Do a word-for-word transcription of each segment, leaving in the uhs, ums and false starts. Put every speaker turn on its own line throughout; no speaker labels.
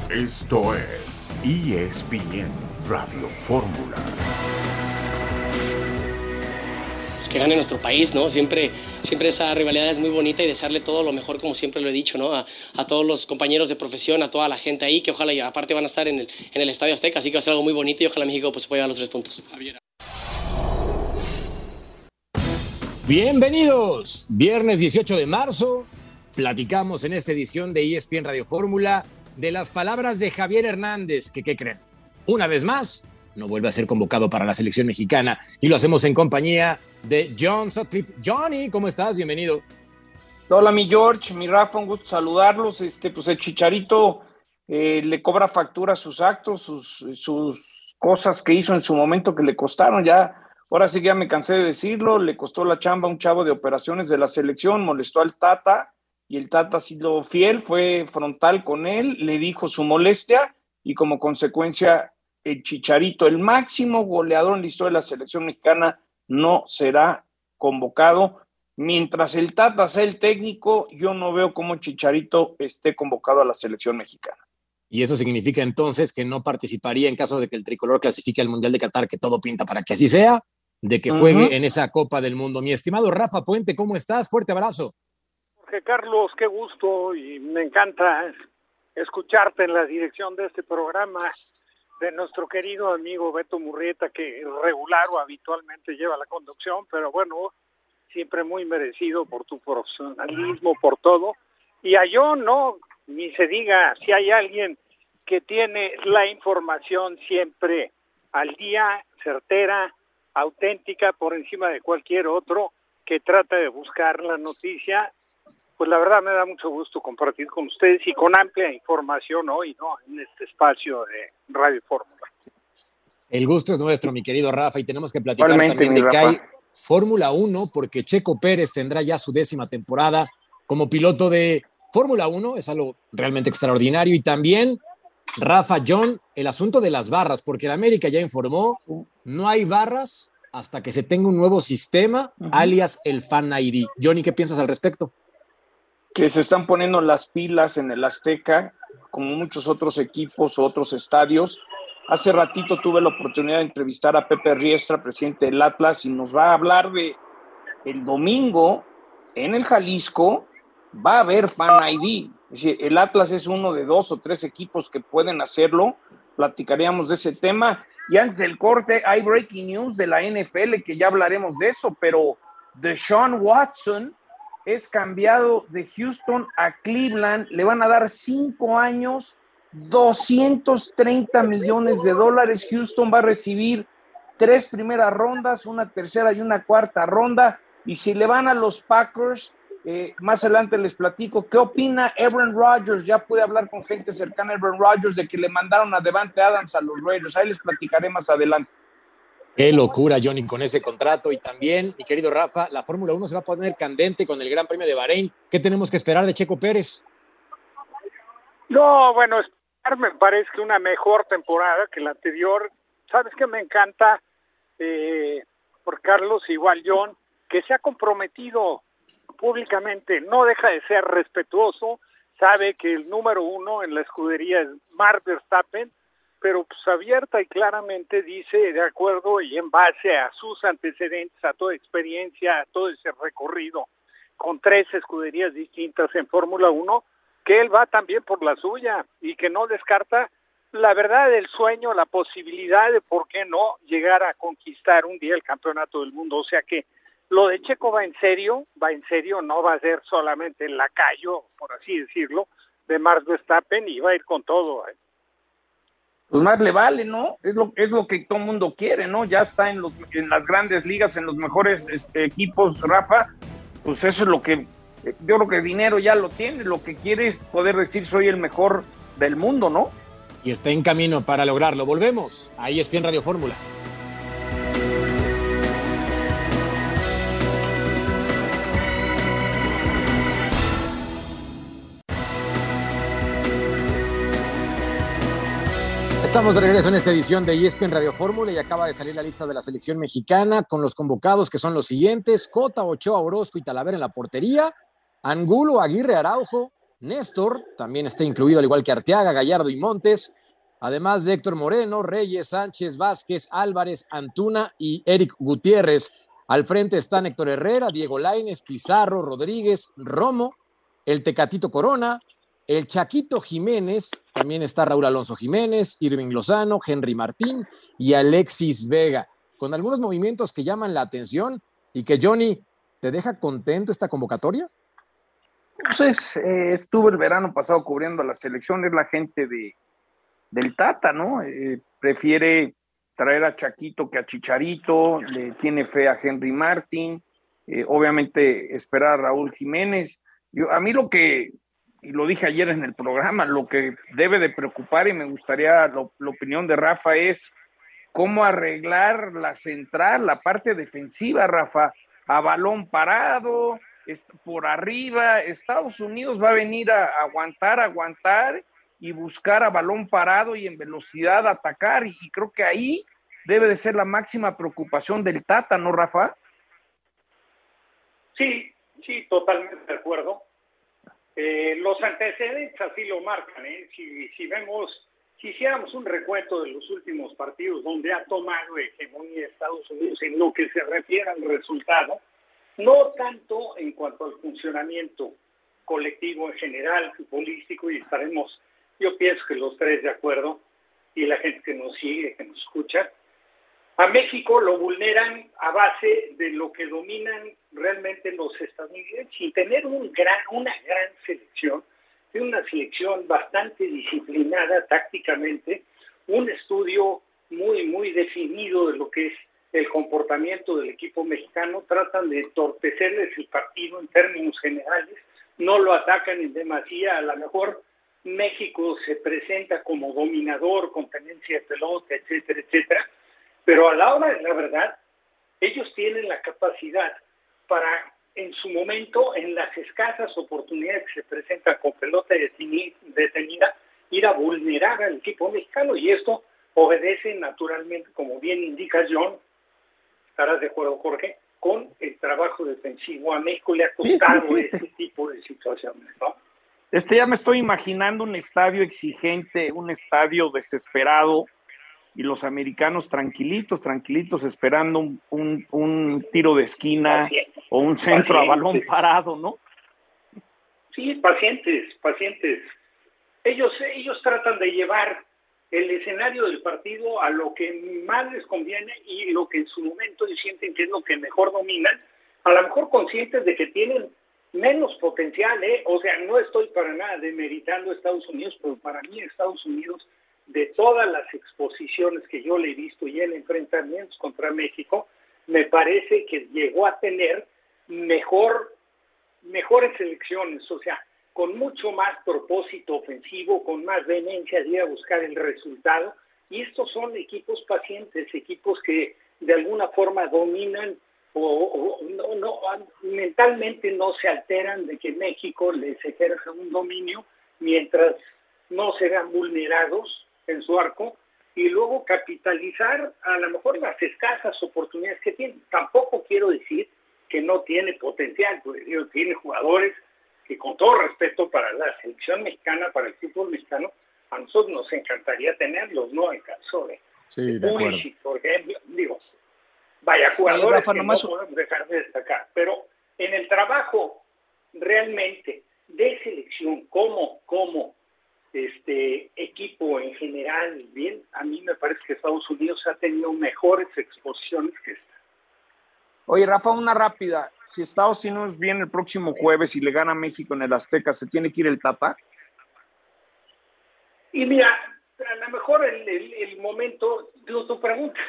Esto es E S P N Radio Fórmula.
Que gane nuestro país, ¿no? Siempre, siempre esa rivalidad es muy bonita y desearle todo lo mejor, como siempre lo he dicho, ¿no? A, a todos los compañeros de profesión, a toda la gente ahí, que ojalá, y aparte van a estar en el, en el Estadio Azteca, así que va a ser algo muy bonito y ojalá México pues, se pueda llevar los tres puntos.
Bienvenidos, viernes dieciocho de marzo, platicamos en esta edición de E S P N Radio Fórmula de las palabras de Javier Hernández, que ¿qué creen? Una vez más, no vuelve a ser convocado para la selección mexicana y lo hacemos en compañía de John Sutcliffe. Johnny, ¿cómo estás? Bienvenido.
Hola, mi George, mi Rafa, un gusto saludarlos. Este, pues el Chicharito eh, le cobra factura a sus actos, sus, sus cosas que hizo en su momento que le costaron. Ya, ahora sí que ya me cansé de decirlo, le costó la chamba a un chavo de operaciones de la selección, molestó al Tata y el Tata ha sido fiel, fue frontal con él, le dijo su molestia y como consecuencia el Chicharito, el máximo goleador en la historia de la selección mexicana, no será convocado. Mientras el Tata sea el técnico, yo no veo cómo Chicharito esté convocado a la selección mexicana.
Y eso significa entonces que no participaría en caso de que el tricolor clasifique al Mundial de Qatar, que todo pinta para que así sea, de que juegue uh-huh. en esa Copa del Mundo. Mi estimado Rafa Puente, ¿cómo estás? Fuerte abrazo.
Jorge Carlos, qué gusto y me encanta escucharte en la dirección de este programa, de nuestro querido amigo Beto Murrieta, que regular o habitualmente lleva la conducción, pero bueno, siempre muy merecido por tu profesionalismo, por todo. Y a yo no, ni se diga, si hay alguien que tiene la información siempre al día, certera, auténtica, por encima de cualquier otro, que trata de buscar la noticia, pues la verdad me da mucho gusto compartir con ustedes y con amplia información hoy, ¿no? En este espacio de Radio Fórmula.
El gusto es nuestro, mi querido Rafa, y tenemos que platicar Igualmente, también de Rafa. Que hay Fórmula uno, porque Checo Pérez tendrá ya su décima temporada como piloto de Fórmula uno, es algo realmente extraordinario, y también, Rafa, John, el asunto de las barras, porque el América ya informó, no hay barras hasta que se tenga un nuevo sistema, uh-huh. alias el Fan I D. Johnny, ¿qué piensas al respecto?
Que se están poniendo las pilas en el Azteca, como muchos otros equipos o otros estadios. Hace ratito tuve la oportunidad de entrevistar a Pepe Riestra, presidente del Atlas, y nos va a hablar de el domingo en el Jalisco va a haber Fan I D. Es decir, el Atlas es uno de dos o tres equipos que pueden hacerlo. Platicaríamos de ese tema. Y antes del corte hay breaking news de la N F L, que ya hablaremos de eso, pero Deshaun Watson es cambiado de Houston a Cleveland, le van a dar cinco años, doscientos treinta millones de dólares. Houston va a recibir tres primeras rondas, una tercera y una cuarta ronda, y si le van a los Packers, eh, más adelante les platico qué opina Aaron Rodgers. Ya pude hablar con gente cercana a Aaron Rodgers de que le mandaron a Davante Adams a los Raiders, ahí les platicaré más adelante.
Qué locura, Johnny, con ese contrato. Y también, mi querido Rafa, la Fórmula uno se va a poner candente con el Gran Premio de Bahrein. ¿Qué tenemos que esperar de Checo Pérez?
No, bueno, me parece que una mejor temporada que la anterior. ¿Sabes qué me encanta? Eh, por Carlos, igual John, que se ha comprometido públicamente, no deja de ser respetuoso, sabe que el número uno en la escudería es Max Verstappen, pero pues abierta y claramente dice, de acuerdo y en base a sus antecedentes, a toda experiencia, a todo ese recorrido con tres escuderías distintas en Fórmula uno, que él va también por la suya y que no descarta la verdad del sueño, la posibilidad de por qué no llegar a conquistar un día el campeonato del mundo. O sea que lo de Checo va en serio, va en serio, no va a ser solamente el lacayo, por así decirlo, de Max Verstappen, y va a ir con todo, ¿eh?
Pues más le vale, ¿no? Es lo, es lo que todo el mundo quiere, ¿no? Ya está en, los, en las grandes ligas, en los mejores este, equipos, Rafa. Pues eso es lo que, yo creo que dinero ya lo tiene, lo que quiere es poder decir soy el mejor del mundo, ¿no?
Y está en camino para lograrlo. Volvemos a E S P N Radio Fórmula. Estamos de regreso en esta edición de E S P N Radio Fórmula y acaba de salir la lista de la selección mexicana con los convocados, que son los siguientes: Cota, Ochoa, Orozco y Talavera en la portería, Angulo, Aguirre, Araujo, Néstor también está incluido, al igual que Arteaga, Gallardo y Montes, además de Héctor Moreno, Reyes, Sánchez, Vázquez, Álvarez, Antuna y Eric Gutiérrez. Al frente están Héctor Herrera, Diego Lainez, Pizarro, Rodríguez, Romo, el Tecatito Corona, el Chaquito Jiménez, también está Raúl Alonso Jiménez, Irving Lozano, Henry Martín y Alexis Vega, con algunos movimientos que llaman la atención y que, Johnny, ¿te deja contento esta convocatoria?
Entonces, eh, estuve el verano pasado cubriendo la selección, es la gente de, del Tata, ¿no? Eh, prefiere traer a Chaquito que a Chicharito, le tiene fe a Henry Martín, eh, obviamente esperar a Raúl Jiménez. Yo, a mí lo que, y lo dije ayer en el programa, lo que debe de preocupar, y me gustaría lo, la opinión de Rafa, es cómo arreglar la central, la parte defensiva, Rafa, a balón parado, por arriba. Estados Unidos va a venir a aguantar, aguantar y buscar a balón parado y en velocidad atacar, y, y creo que ahí debe de ser la máxima preocupación del Tata, ¿no, Rafa?
Sí, sí, totalmente de acuerdo. Eh, los antecedentes así lo marcan, ¿eh? Si, si vemos, si hiciéramos un recuento de los últimos partidos donde ha tomado hegemonía Estados Unidos en lo que se refiere al resultado, no tanto en cuanto al funcionamiento colectivo en general, futbolístico, y estaremos, yo pienso que los tres de acuerdo, y la gente que nos sigue, que nos escucha, a México lo vulneran a base de lo que dominan realmente los estadounidenses, sin tener un gran, una gran selección, de una selección bastante disciplinada tácticamente, un estudio muy, muy definido de lo que es el comportamiento del equipo mexicano, tratan de entorpecerles el partido en términos generales, no lo atacan en demasía. A lo mejor México se presenta como dominador, con tenencia de pelota, etcétera, etcétera, pero a la hora de la verdad, ellos tienen la capacidad para, en su momento, en las escasas oportunidades que se presentan con pelota detenida, ir a vulnerar al equipo mexicano, y esto obedece naturalmente, como bien indica John, estarás de acuerdo, Jorge, con el trabajo defensivo. A México le ha costado sí, sí, sí. ese tipo de situaciones, ¿no?
Este, ya me estoy imaginando un estadio exigente, un estadio desesperado, y los americanos tranquilitos, tranquilitos, esperando un, un, un tiro de esquina pacientes, o un centro pacientes. a balón parado, ¿no?
Sí, pacientes, pacientes. Ellos, ellos tratan de llevar el escenario del partido a lo que más les conviene y lo que en su momento sienten que es lo que mejor dominan, a lo mejor conscientes de que tienen menos potencial, ¿eh? O sea, no estoy para nada demeritando a Estados Unidos, pero para mí Estados Unidos, de todas las exposiciones que yo le he visto y en enfrentamientos contra México, me parece que llegó a tener mejor, mejores selecciones, o sea, con mucho más propósito ofensivo, con más vehemencia de ir a buscar el resultado, y estos son equipos pacientes, equipos que de alguna forma dominan o, o no, no, mentalmente no se alteran de que México les ejerza un dominio mientras no se vean vulnerados en su arco, y luego capitalizar a lo mejor las escasas oportunidades que tienen. Tampoco quiero decir que no tiene potencial, porque digo, tiene jugadores que, con todo respeto para la selección mexicana, para el fútbol mexicano, a nosotros nos encantaría tenerlos, no alcanzó de,
sí, de acuerdo.
Por ejemplo, digo, vaya jugadores
Rafa,
que
nomás...
no podemos dejar de destacar, pero en el trabajo realmente de selección, como, como este equipo en general, bien, a mí me parece que Estados Unidos ha tenido mejores exposiciones que esta.
Oye, Rafa, una rápida. Si Estados Unidos viene el próximo jueves y le gana a México en el Azteca, ¿se tiene que ir el Tata?
Y mira, a lo mejor el, el, el momento, digo, tu pregunta,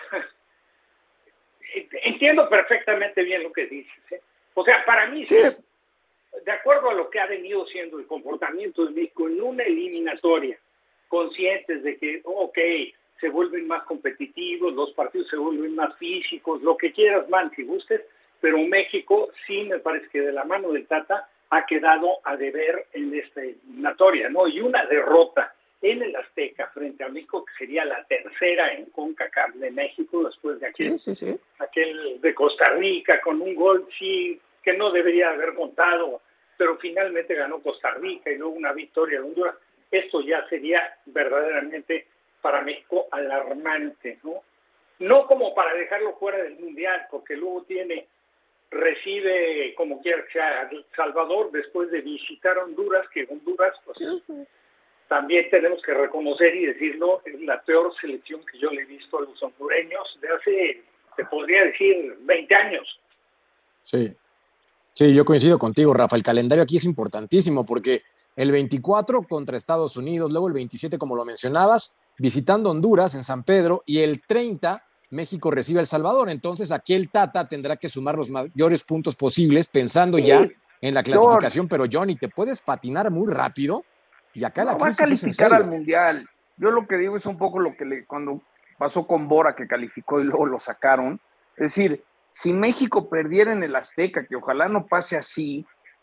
entiendo perfectamente bien lo que dices, ¿eh? O sea, para mí, sí, de acuerdo a lo que ha venido siendo el comportamiento de México en una eliminatoria, conscientes de que, ok, se vuelven más competitivos, los partidos se vuelven más físicos, lo que quieras, man, si gustes, pero México sí me parece que de la mano del Tata ha quedado a deber en esta eliminatoria, ¿no? Y una derrota en el Azteca frente a México, que sería la tercera en CONCACAF de México, después de aquel, sí, sí, sí. aquel de Costa Rica con un gol, sí, que no debería haber contado pero finalmente ganó Costa Rica y luego una victoria de Honduras. Esto ya sería verdaderamente para México alarmante, ¿no? No como para dejarlo fuera del Mundial, porque luego tiene, recibe como quiera que sea Salvador después de visitar Honduras, que Honduras, pues, uh-huh. también tenemos que reconocer y decirlo, es la peor selección que yo le he visto a los hondureños de hace, te podría decir, veinte años.
Sí, sí, yo coincido contigo, Rafa. El calendario aquí es importantísimo porque el veinticuatro contra Estados Unidos, luego el veintisiete, como lo mencionabas, visitando Honduras en San Pedro, y el treinta, México recibe a El Salvador. Entonces aquí el Tata tendrá que sumar los mayores puntos posibles pensando sí. ya en la clasificación, pero Johnny, te puedes patinar muy rápido y acá no, la crisis
va a calificar al Mundial. Yo lo que digo es un poco lo que le, cuando pasó con Bora, que calificó y luego lo sacaron. Es decir, si México perdiera en el Azteca, que ojalá no pase así,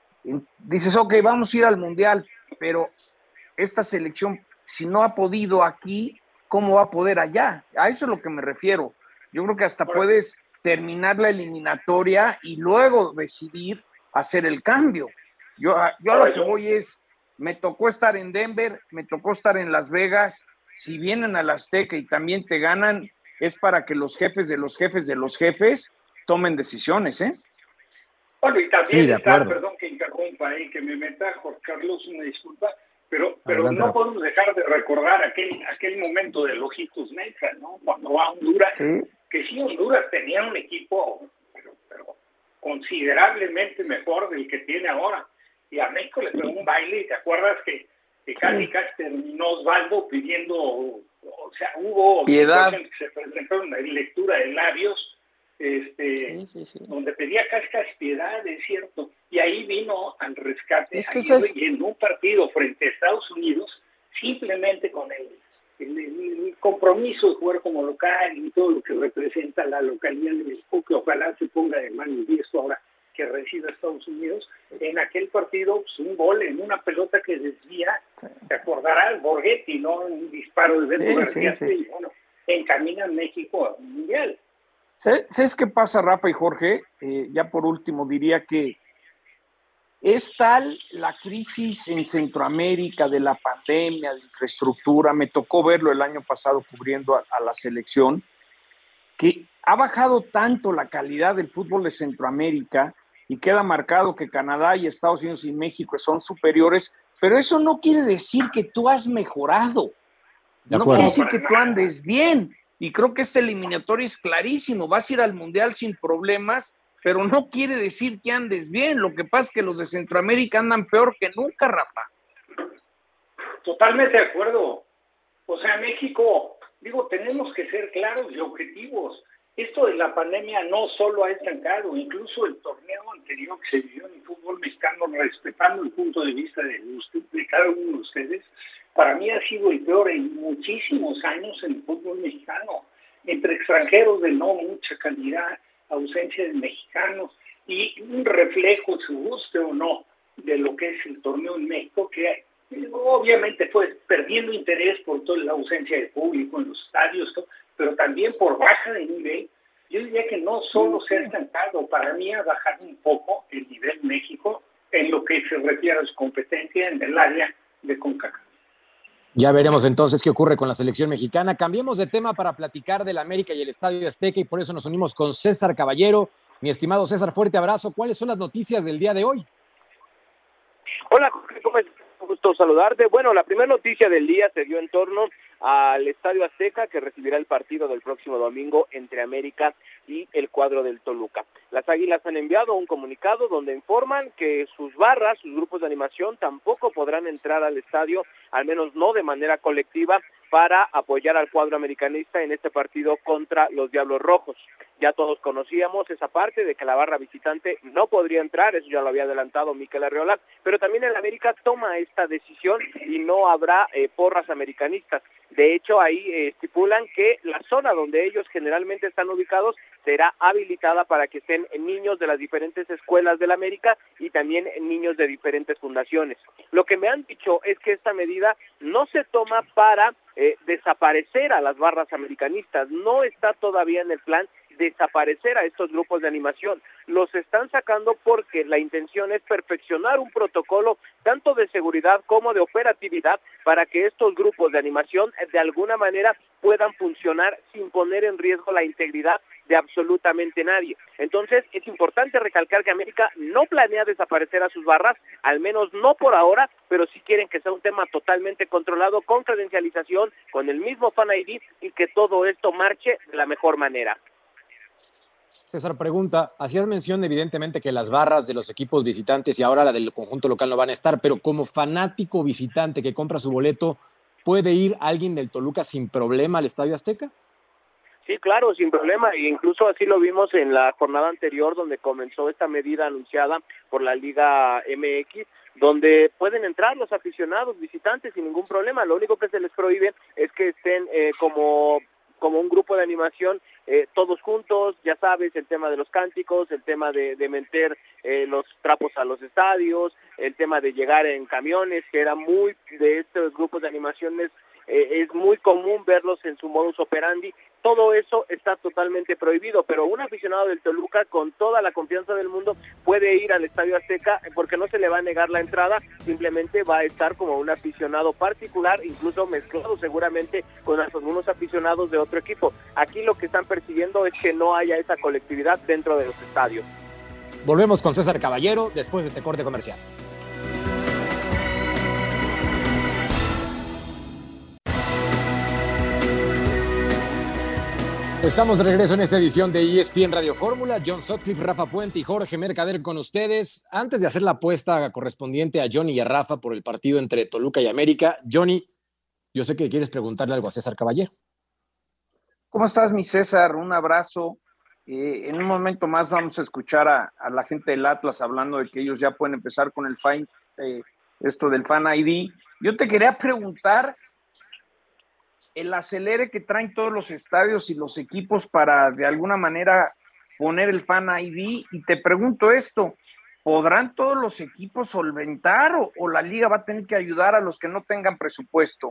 dices, ok, vamos a ir al Mundial, pero esta selección, si no ha podido aquí, ¿cómo va a poder allá? A eso es lo que me refiero. Yo creo que hasta puedes terminar la eliminatoria y luego decidir hacer el cambio. Yo, yo a lo que voy es, me tocó estar en Denver, me tocó estar en Las Vegas. Si vienen al Azteca y también te ganan, es para que los jefes de los jefes de los jefes tomen decisiones, ¿eh?
Bueno, y también sí, está, perdón que interrumpa ahí, que me meta, Jorge Carlos, una disculpa, pero, pero Adelante, no podemos dejar de recordar aquel, aquel momento del Ojitos Mesa, ¿no? Cuando va a Honduras, ¿sí? Que sí, Honduras tenía un equipo, pero, pero considerablemente mejor del que tiene ahora. Y a México le pegó un baile, y te acuerdas que, que casi casi terminó Osvaldo pidiendo, o sea, hubo
piedad,
que se presentó una lectura de labios, este, sí, sí, sí. donde pedía casi casi piedad, es cierto, y ahí vino al rescate, es que es... y en un partido frente a Estados Unidos, simplemente con el, el, el compromiso de jugar como local y todo lo que representa la localidad de México, que ojalá se ponga de manifiesto ahora que recibe a Estados Unidos, en aquel partido, pues, un gol en una pelota que desvía, sí. te acordarás, Borghetti, ¿no? Un disparo de Beto sí, García, sí, sí. y bueno, encamina a México al Mundial.
¿Sabes qué pasa, Rafa y Jorge? Eh, ya por último diría que es tal la crisis en Centroamérica de la pandemia, de infraestructura, me tocó verlo el año pasado cubriendo a, a la selección, que ha bajado tanto la calidad del fútbol de Centroamérica y queda marcado que Canadá y Estados Unidos y México son superiores, pero eso no quiere decir que tú has mejorado, no quiere decir que tú andes bien. Y creo que este eliminatorio es clarísimo, vas a ir al Mundial sin problemas, pero no quiere decir que andes bien. Lo que pasa es que los de Centroamérica andan peor que nunca, Rafa.
Totalmente de acuerdo. O sea, México, digo, tenemos que ser claros y objetivos. Esto de la pandemia no solo ha estancado, incluso el torneo anterior que se vivió en el fútbol mexicano, respetando el punto de vista de, usted, de cada uno de ustedes, para mí ha sido el peor en muchísimos años en el fútbol mexicano, entre extranjeros de no mucha calidad, ausencia de mexicanos y un reflejo, si guste o no, de lo que es el torneo en México, que obviamente fue perdiendo interés por toda la ausencia de público en los estadios, pero también por baja de nivel. Yo diría que no solo se ha estancado, para mí ha bajado un poco el nivel México en lo que se refiere a su competencia en el área de CONCACAF.
Ya veremos entonces qué ocurre con la selección mexicana. Cambiemos de tema para platicar del América y el Estadio Azteca, y por eso nos unimos con César Caballero. Mi estimado César, fuerte abrazo. ¿Cuáles son las noticias del día de hoy?
Hola, Jorge, ¿cómo estás? Un gusto saludarte. Bueno, la primera noticia del día se dio en torno al Estadio Azteca, que recibirá el partido del próximo domingo entre América y el cuadro del Toluca. Las Águilas han enviado un comunicado donde informan que sus barras, sus grupos de animación, tampoco podrán entrar al estadio, al menos no de manera colectiva, para apoyar al cuadro americanista en este partido contra los Diablos Rojos. Ya todos conocíamos esa parte de que la barra visitante no podría entrar, eso ya lo había adelantado Mikel Arriola, pero también el América toma esta decisión y no habrá eh, porras americanistas. De hecho, ahí eh, estipulan que la zona donde ellos generalmente están ubicados será habilitada para que estén niños de las diferentes escuelas del América y también niños de diferentes fundaciones. Lo que me han dicho es que esta medida no se toma para eh, desaparecer a las barras americanistas, no está todavía en el plan desaparecer a estos grupos de animación. Los están sacando porque la intención es perfeccionar un protocolo tanto de seguridad como de operatividad para que estos grupos de animación de alguna manera puedan funcionar sin poner en riesgo la integridad de absolutamente nadie. Entonces es importante recalcar que América no planea desaparecer a sus barras, al menos no por ahora, pero sí quieren que sea un tema totalmente controlado, con credencialización, con el mismo Fan I D y que todo esto marche de la mejor manera.
César pregunta, hacías mención evidentemente que las barras de los equipos visitantes y ahora la del conjunto local no van a estar, pero como fanático visitante que compra su boleto, ¿puede ir alguien del Toluca sin problema al Estadio Azteca?
Sí, claro, sin problema, e incluso así lo vimos en la jornada anterior donde comenzó esta medida anunciada por la Liga M X, donde pueden entrar los aficionados visitantes sin ningún problema. Lo único que se les prohíbe es que estén eh, como como un grupo de animación, eh, todos juntos, ya sabes, el tema de los cánticos, el tema de, de meter eh, los trapos a los estadios, el tema de llegar en camiones, que era muy de estos grupos de animaciones, eh, es muy común verlos en su modus operandi. Todo eso está totalmente prohibido, pero un aficionado del Toluca con toda la confianza del mundo puede ir al Estadio Azteca porque no se le va a negar la entrada, simplemente va a estar como un aficionado particular, incluso mezclado seguramente con algunos aficionados de otro equipo. Aquí lo que están persiguiendo es que no haya esa colectividad dentro de los estadios.
Volvemos con César Caballero después de este corte comercial. Estamos de regreso en esta edición de E S P N Radio Fórmula. John Sutcliffe, Rafa Puente y Jorge Mercader con ustedes. Antes de hacer la apuesta correspondiente a Johnny y a Rafa por el partido entre Toluca y América, Johnny, yo sé que quieres preguntarle algo a César Caballero.
¿Cómo estás, mi César? Un abrazo. Eh, en un momento más vamos a escuchar a, a la gente del Atlas hablando de que ellos ya pueden empezar con el fan, eh, esto del Fan I D. Yo te quería preguntar el acelere que traen todos los estadios y los equipos para de alguna manera poner el Fan I D, y te pregunto esto, ¿podrán todos los equipos solventar o, o la liga va a tener que ayudar a los que no tengan presupuesto?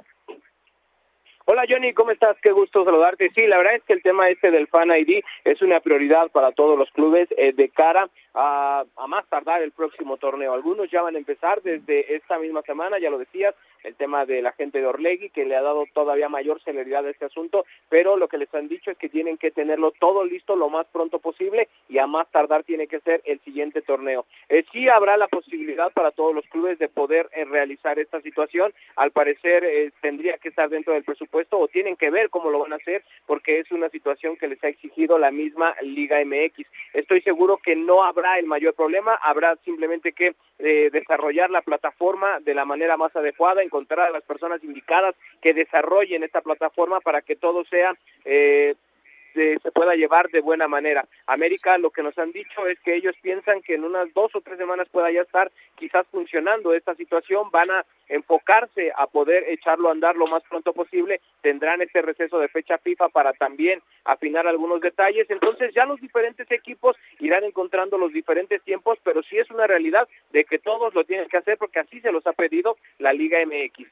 Hola Johnny, ¿cómo estás? Qué gusto saludarte. Sí, la verdad es que el tema este del Fan I D es una prioridad para todos los clubes eh, de cara a, a más tardar el próximo torneo. Algunos ya van a empezar desde esta misma semana, ya lo decías, el tema de la gente de Orlegui, que le ha dado todavía mayor celeridad a este asunto, pero lo que les han dicho es que tienen que tenerlo todo listo lo más pronto posible y a más tardar tiene que ser el siguiente torneo. Eh, sí habrá la posibilidad para todos los clubes de poder eh, realizar esta situación. Al parecer eh, tendría que estar dentro del presupuesto o tienen que ver cómo lo van a hacer porque es una situación que les ha exigido la misma Liga M X. Estoy seguro que no habrá el mayor problema, habrá simplemente que eh, desarrollar la plataforma de la manera más adecuada, encontrar a las personas indicadas que desarrollen esta plataforma para que todo sea eh, de, se pueda llevar de buena manera. América, lo que nos han dicho es que ellos piensan que en unas dos o tres semanas pueda ya estar quizás funcionando esta situación, van a enfocarse a poder echarlo a andar lo más pronto posible, tendrán este receso de fecha FIFA para también afinar algunos detalles, entonces ya los diferentes equipos irán encontrando los diferentes tiempos, pero sí es una realidad de que todos lo tienen que hacer porque así se los ha pedido la Liga M X.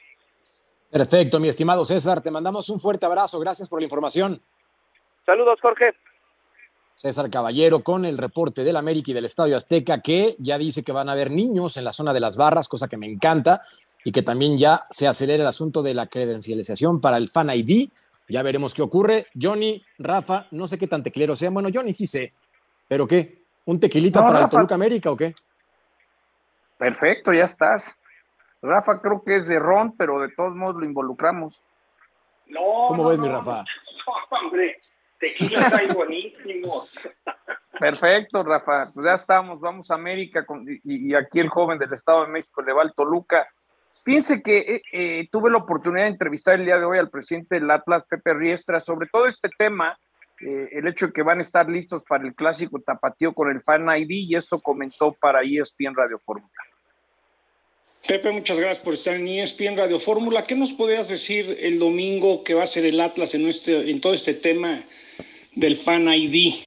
Perfecto, mi estimado César, te mandamos un fuerte abrazo, gracias por la información.
Saludos, Jorge.
César Caballero con el reporte del América y del Estadio Azteca, que ya dice que van a haber niños en la zona de las barras, cosa que me encanta, y que también ya se acelera el asunto de la credencialización para el Fan I D. Ya veremos qué ocurre. Johnny, Rafa, no sé qué tan tequilero sean. Bueno, Johnny sí sé, pero ¿qué? ¿Un tequilita no, para Rafa, el Toluca América o qué?
Perfecto, ya estás. Rafa creo que es de ron, pero de todos modos lo involucramos.
No,
¿Cómo
no,
ves,
no,
mi Rafa?
No, hombre, tequila está buenísimo.
Perfecto, Rafa. Pues ya estamos, vamos a América con, y, y aquí el joven del Estado de México le va al Toluca. Piense que eh, eh, tuve la oportunidad de entrevistar el día de hoy al presidente del Atlas, Pepe Riestra, sobre todo este tema, eh, el hecho de que van a estar listos para el clásico tapatío con el Fan I D, y eso comentó para E S P N Radio Fórmula.
Pepe, muchas gracias por estar en E S P N Radio Fórmula. ¿Qué nos podrías decir el domingo que va a ser el Atlas en, este, en todo este tema del Fan I D?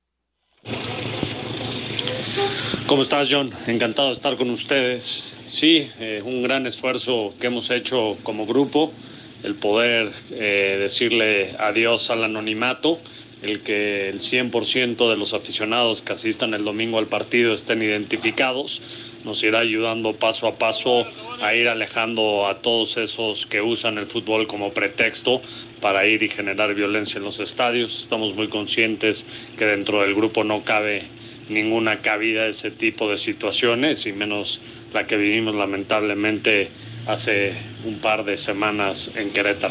¿Cómo estás, John? Encantado de estar con ustedes. Sí, eh, un gran esfuerzo que hemos hecho como grupo, el poder eh, decirle adiós al anonimato el que el cien por ciento de los aficionados que asistan el domingo al partido estén identificados nos irá ayudando paso a paso a ir alejando a todos esos que usan el fútbol como pretexto para ir y generar violencia en los estadios. Estamos muy conscientes que dentro del grupo no cabe ninguna cabida de ese tipo de situaciones, y menos la que vivimos lamentablemente hace un par de semanas en Querétaro.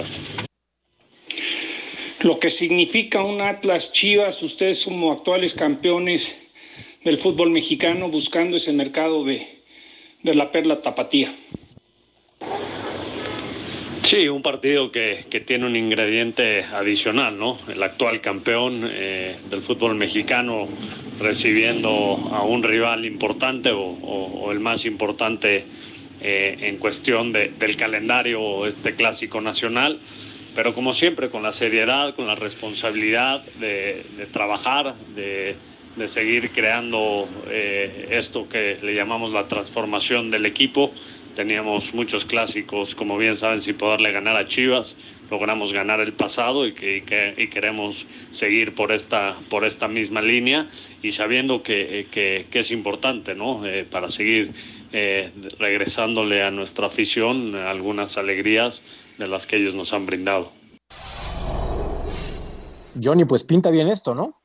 Lo que significa un Atlas Chivas, ustedes como actuales campeones del fútbol mexicano buscando ese mercado de, de la perla tapatía.
Sí, un partido que, que tiene un ingrediente adicional, ¿no? El actual campeón eh, del fútbol mexicano recibiendo a un rival importante o, o, o el más importante eh, en cuestión de, del calendario, este clásico nacional, pero como siempre con la seriedad, con la responsabilidad de, de trabajar, de, de seguir creando eh, esto que le llamamos la transformación del equipo. Teníamos muchos clásicos, como bien saben, sin poderle ganar a Chivas. Logramos ganar el pasado y, que, y, que, y queremos seguir por esta, por esta misma línea, y sabiendo que, que, que es importante, ¿no? Eh, para seguir eh, regresándole a nuestra afición algunas alegrías de las que ellos nos han brindado.
Johnny, pues pinta bien esto, ¿no?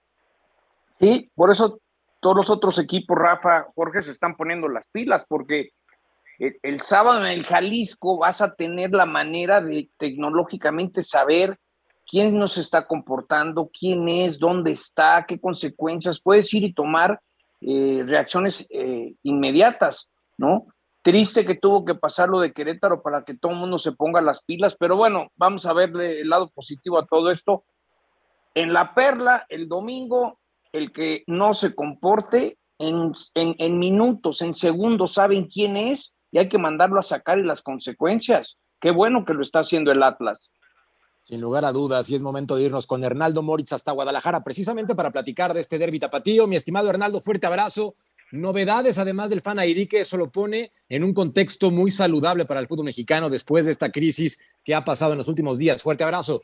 Sí, por eso todos los otros equipos, Rafa, Jorge, se están poniendo las pilas, porque el, el sábado en el Jalisco vas a tener la manera de tecnológicamente saber quién nos está comportando, quién es, dónde está, qué consecuencias. Puedes ir y tomar eh, reacciones eh, inmediatas, ¿no? Triste que tuvo que pasar lo de Querétaro para que todo el mundo se ponga las pilas, pero bueno, vamos a verle el lado positivo a todo esto. En la Perla, el domingo, el que no se comporte, en, en, en minutos, en segundos, saben quién es y hay que mandarlo a sacar, y las consecuencias. Qué bueno que lo está haciendo el Atlas.
Sin lugar a dudas, y es momento de irnos con Hernaldo Moritz hasta Guadalajara, precisamente para platicar de este derbi tapatío. Mi estimado Hernaldo, fuerte abrazo. Novedades, además del Fan I D, que eso lo pone en un contexto muy saludable para el fútbol mexicano después de esta crisis que ha pasado en los últimos días. Fuerte abrazo.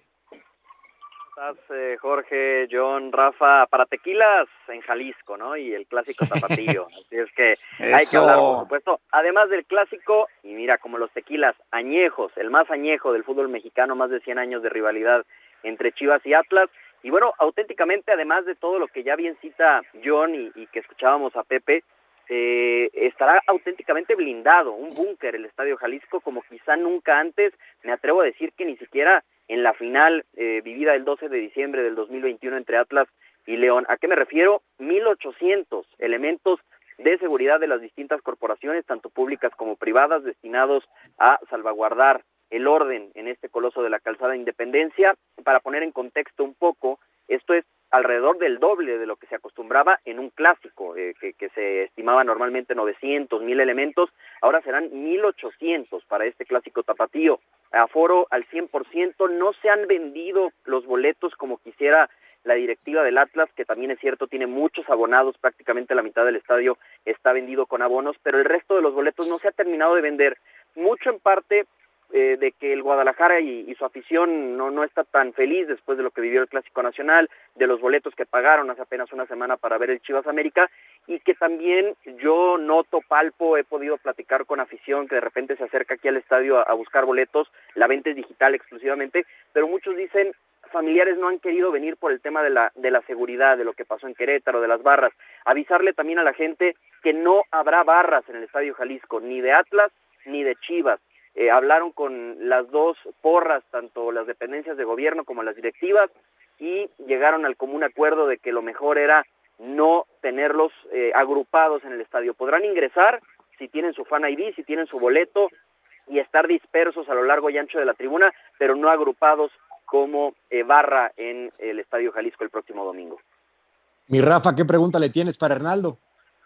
¿Cómo estás, eh, Jorge, John, Rafa? Para tequilas en Jalisco, ¿no? Y el clásico tapatío. Así es que hay que hablar, por supuesto. Además del clásico, y mira, como los tequilas añejos, el más añejo del fútbol mexicano, más de cien años de rivalidad entre Chivas y Atlas. Y bueno, auténticamente, además de todo lo que ya bien cita John y, y que escuchábamos a Pepe, eh, estará auténticamente blindado, un búnker el Estadio Jalisco como quizá nunca antes. Me atrevo a decir que ni siquiera en la final eh, vivida el doce de diciembre del dos mil veintiuno entre Atlas y León. ¿A qué me refiero? mil ochocientos elementos de seguridad de las distintas corporaciones, tanto públicas como privadas, destinados a salvaguardar el orden en este coloso de la Calzada Independencia. Para poner en contexto un poco, esto es alrededor del doble de lo que se acostumbraba en un clásico, eh, que, que se estimaba normalmente novecientos, mil elementos, ahora serán mil ochocientos para este clásico tapatío. Aforo al cien por ciento, no se han vendido los boletos como quisiera la directiva del Atlas, que también es cierto, tiene muchos abonados, prácticamente la mitad del estadio está vendido con abonos, pero el resto de los boletos no se ha terminado de vender, mucho en parte Eh, de que el Guadalajara y, y su afición no, no está tan feliz después de lo que vivió el Clásico Nacional, de los boletos que pagaron hace apenas una semana para ver el Chivas América, y que también yo noto, palpo, he podido platicar con afición que de repente se acerca aquí al estadio a, a buscar boletos. La venta es digital exclusivamente, pero muchos dicen familiares no han querido venir por el tema de la, de la seguridad, de lo que pasó en Querétaro, de las barras. Avisarle también a la gente que no habrá barras en el Estadio Jalisco, ni de Atlas ni de Chivas. Eh, hablaron con las dos porras, tanto las dependencias de gobierno como las directivas, y llegaron al común acuerdo de que lo mejor era no tenerlos eh, agrupados en el estadio. Podrán ingresar si tienen su Fan I D, si tienen su boleto, y estar dispersos a lo largo y ancho de la tribuna, pero no agrupados como eh, barra en el Estadio Jalisco el próximo domingo.
Mi Rafa, ¿qué pregunta le tienes para Hernaldo?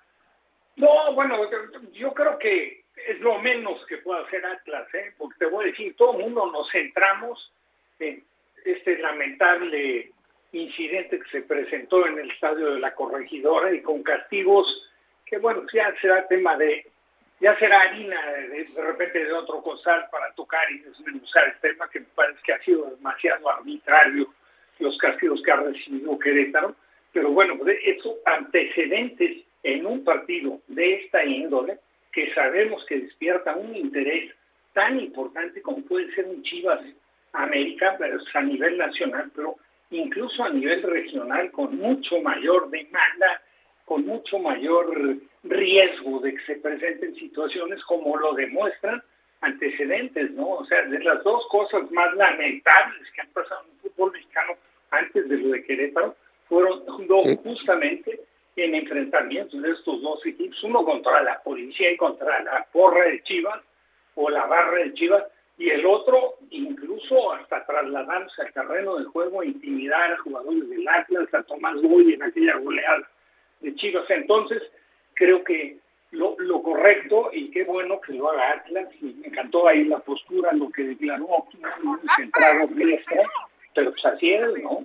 No, bueno, yo creo que es lo menos que puede hacer Atlas, ¿eh? Porque te voy a decir, todo el mundo nos centramos en este lamentable incidente que se presentó en el estadio de la Corregidora, y con castigos que, bueno, ya será tema de, ya será harina de, de repente de otro costal para tocar y desmenuzar el tema, que me parece que ha sido demasiado arbitrario los castigos que ha recibido Querétaro, pero bueno, esos antecedentes en un partido de esta índole, que sabemos que despierta un interés tan importante como puede ser un Chivas América, pero a nivel nacional, pero incluso a nivel regional, con mucho mayor demanda, con mucho mayor riesgo de que se presenten situaciones como lo demuestran antecedentes, ¿no? O sea, de las dos cosas más lamentables que han pasado en el fútbol mexicano antes de lo de Querétaro, fueron dos justamente en enfrentamientos de estos dos equipos, uno contra la policía y contra la porra de Chivas, o la barra de Chivas, y el otro incluso hasta trasladarse al terreno de juego e intimidar a jugadores del Atlas, a Tomás Boy en aquella goleada de Chivas. Entonces, creo que lo, lo correcto, y qué bueno que lo haga Atlas, y me encantó ahí la postura, lo que declaró un centrado Riestra, pero pues así es, ¿no?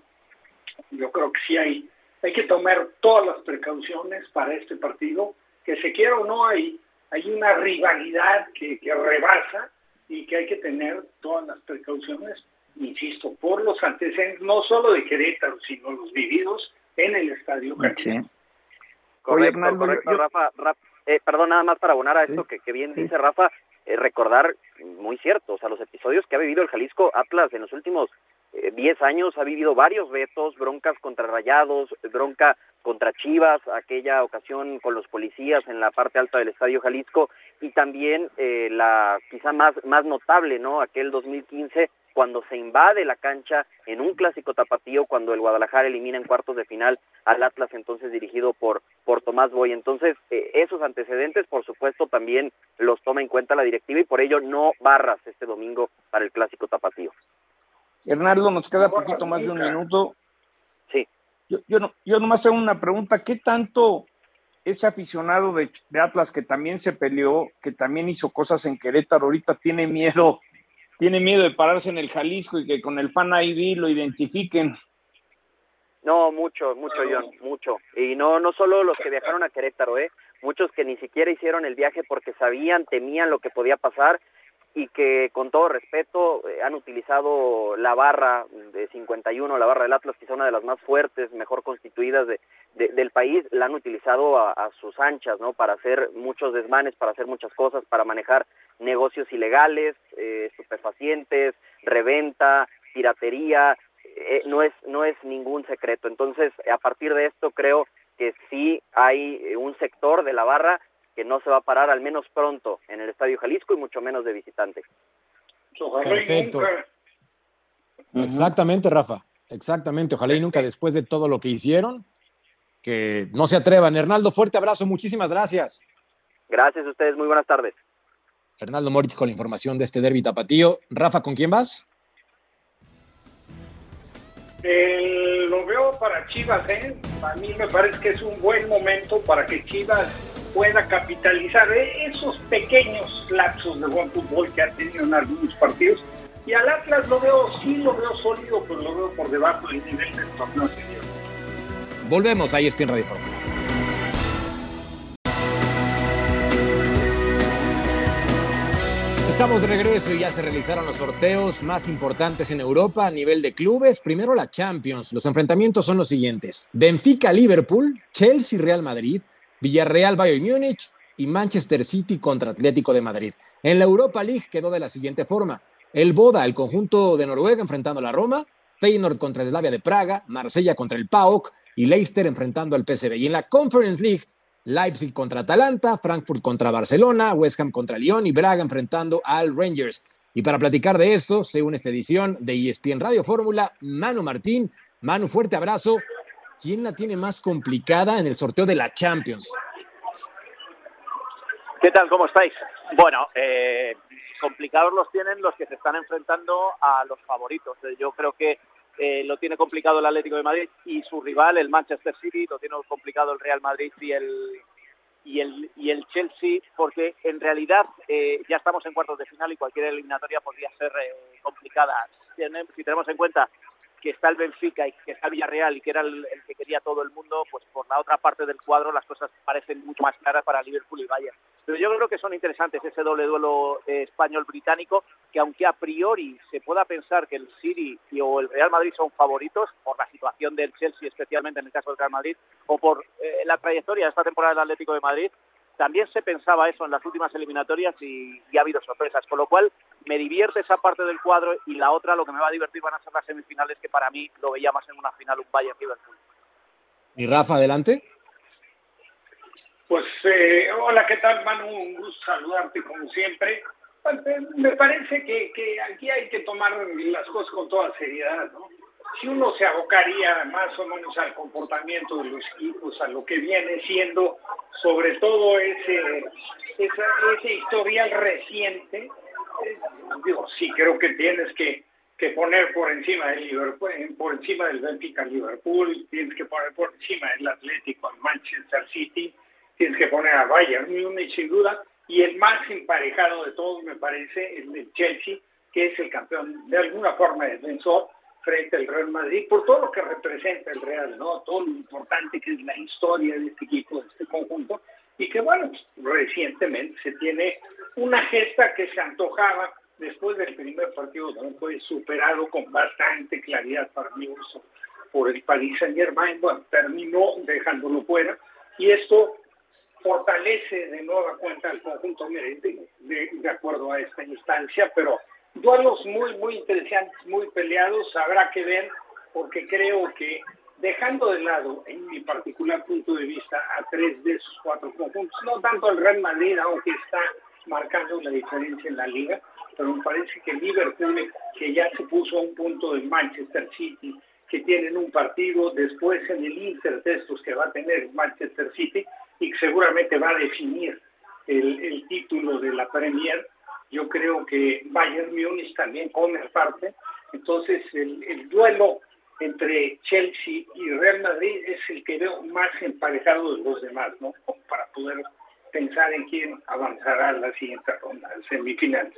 Yo creo que sí hay, hay que tomar todas las precauciones para este partido, que se quiera o no, hay, hay una rivalidad que, que rebasa, y que hay que tener todas las precauciones, insisto, por los antecedentes, no solo de Querétaro, sino los vividos en el estadio.
Sí.
Correcto,
Oye,
correcto,
yo...
Rafa. Rafa eh, perdón, nada más para abonar a esto sí, que, que bien sí. dice Rafa, eh, recordar, muy cierto, o sea, los episodios que ha vivido el Jalisco Atlas en los últimos diez años, ha vivido varios vetos, broncas contra Rayados, bronca contra Chivas, aquella ocasión con los policías en la parte alta del Estadio Jalisco, y también eh, la quizá más, más notable, ¿no? Aquel dos mil quince, cuando se invade la cancha en un clásico tapatío, cuando el Guadalajara elimina en cuartos de final al Atlas, entonces dirigido por, por Tomás Boy. Entonces, eh, esos antecedentes, por supuesto, también los toma en cuenta la directiva, y por ello no barras este domingo para el clásico tapatío.
Hernaldo, nos queda poquito más de un minuto.
Sí.
Yo, yo, no, yo nomás hago una pregunta. ¿Qué tanto ese aficionado de, de Atlas que también se peleó, que también hizo cosas en Querétaro, ahorita tiene miedo, tiene miedo de pararse en el Jalisco y que con el Fan I D lo identifiquen?
No, mucho, mucho, John, mucho. Y no, no solo los que viajaron a Querétaro, ¿eh? Muchos que ni siquiera hicieron el viaje porque sabían, temían lo que podía pasar, y que con todo respeto eh, han utilizado la barra de cincuenta y uno, la barra del Atlas, quizá una de las más fuertes, mejor constituidas de, de, del país, la han utilizado a, a sus anchas, ¿no? Para hacer muchos desmanes, para hacer muchas cosas, para manejar negocios ilegales, eh, estupefacientes, reventa, piratería, eh, no es no es ningún secreto. Entonces, a partir de esto creo que sí hay un sector de la barra que no se va a parar, al menos pronto, en el Estadio Jalisco, y mucho menos de visitante.
Perfecto. Exactamente, Rafa. Exactamente. Ojalá y nunca, después de todo lo que hicieron, que no se atrevan. Hernaldo, fuerte abrazo. Muchísimas gracias.
Gracias a ustedes. Muy buenas tardes.
Hernaldo Moritz con la información de este derbi tapatío. Rafa, ¿con quién vas?
Eh, lo veo para Chivas, ¿eh? A mí me parece que es un buen momento para que Chivas pueda capitalizar esos pequeños lapsos de buen fútbol que ha tenido en algunos partidos. Y al Atlas lo veo, sí lo veo sólido, pero lo veo por debajo del nivel del torneo anterior.
Volvemos a E S P N Radio Fórmula. Estamos de regreso y ya se realizaron los sorteos más importantes en Europa a nivel de clubes. Primero la Champions. Los enfrentamientos son los siguientes: Benfica-Liverpool, Chelsea-Real Madrid, Villarreal-Bayern Múnich y Manchester City contra Atlético de Madrid. En la Europa League quedó de la siguiente forma: el Boda, el conjunto de Noruega, enfrentando a la Roma, Feyenoord contra el Slavia de Praga, Marsella contra el P A O K y Leicester enfrentando al P S V. Y en la Conference League, Leipzig contra Atalanta, Frankfurt contra Barcelona, West Ham contra Lyon y Braga enfrentando al Rangers. Y para platicar de esto, según esta edición de E S P N Radio Fórmula, Manu Martín. Manu, fuerte abrazo. ¿Quién la tiene más complicada en el sorteo de la Champions?
¿Qué tal? ¿Cómo estáis? Bueno, eh, complicados los tienen los que se están enfrentando a los favoritos. Yo creo que eh, lo tiene complicado el Atlético de Madrid y su rival, el Manchester City, lo tiene complicado el Real Madrid y el y el y el Chelsea, porque en realidad eh, ya estamos en cuartos de final y cualquier eliminatoria podría ser eh, complicada. Si tenemos en cuenta que está el Benfica y que está el Villarreal y que era el, el que quería todo el mundo, pues por la otra parte del cuadro las cosas parecen mucho más claras para Liverpool y Bayern. Pero yo creo que son interesantes ese doble duelo eh, español-británico, que aunque a priori se pueda pensar que el City o el Real Madrid son favoritos, por la situación del Chelsea, especialmente en el caso del Real Madrid, o por eh, la trayectoria de esta temporada del Atlético de Madrid, también se pensaba eso en las últimas eliminatorias y, y ha habido sorpresas, con lo cual me divierte esa parte del cuadro y la otra, lo que me va a divertir van a ser las semifinales, que para mí lo veía más en una final un Bayern-Liverpool.
Y Rafa, adelante.
Pues eh, hola, ¿qué tal, Manu? Un gusto saludarte como siempre. Me parece que, que aquí hay que tomar las cosas con toda seriedad, ¿no? Si uno se abocaría más o menos al comportamiento de los equipos, a lo que viene siendo sobre todo ese, esa, ese historial reciente, eh, digo, sí creo que tienes que, que poner por encima del Liverpool, por encima del Benfica Liverpool, tienes que poner por encima del Atlético al Manchester City, tienes que poner a Bayern Múnich sin duda, y el más emparejado de todos me parece el del Chelsea, que es el campeón de alguna forma defensor frente al Real Madrid, por todo lo que representa el Real, ¿no? Todo lo importante que es la historia de este equipo, de este conjunto, y que, bueno, pues, recientemente se tiene una gesta que se antojaba después del primer partido, ¿no? Fue superado con bastante claridad para mi uso por el Paris Saint-Germain, bueno, terminó dejándolo fuera, y esto fortalece de nueva cuenta al conjunto merengue, de, de acuerdo a esta instancia, pero duelos muy, muy interesantes, muy peleados, habrá que ver, porque creo que dejando de lado, en mi particular punto de vista, a tres de esos cuatro conjuntos, no tanto el Real Madrid, aunque está marcando la diferencia en la liga, pero me parece que el Liverpool, que ya se puso a un punto del Manchester City, que tienen un partido después en el Inter de estos que va a tener el Manchester City, y que seguramente va a definir el, el título de la Premier. Yo creo que Bayern Múnich también come parte. Entonces, el, el duelo entre Chelsea y Real Madrid es el que veo más emparejado de los demás, ¿no? Para poder pensar en quién avanzará a la siguiente ronda, en semifinales.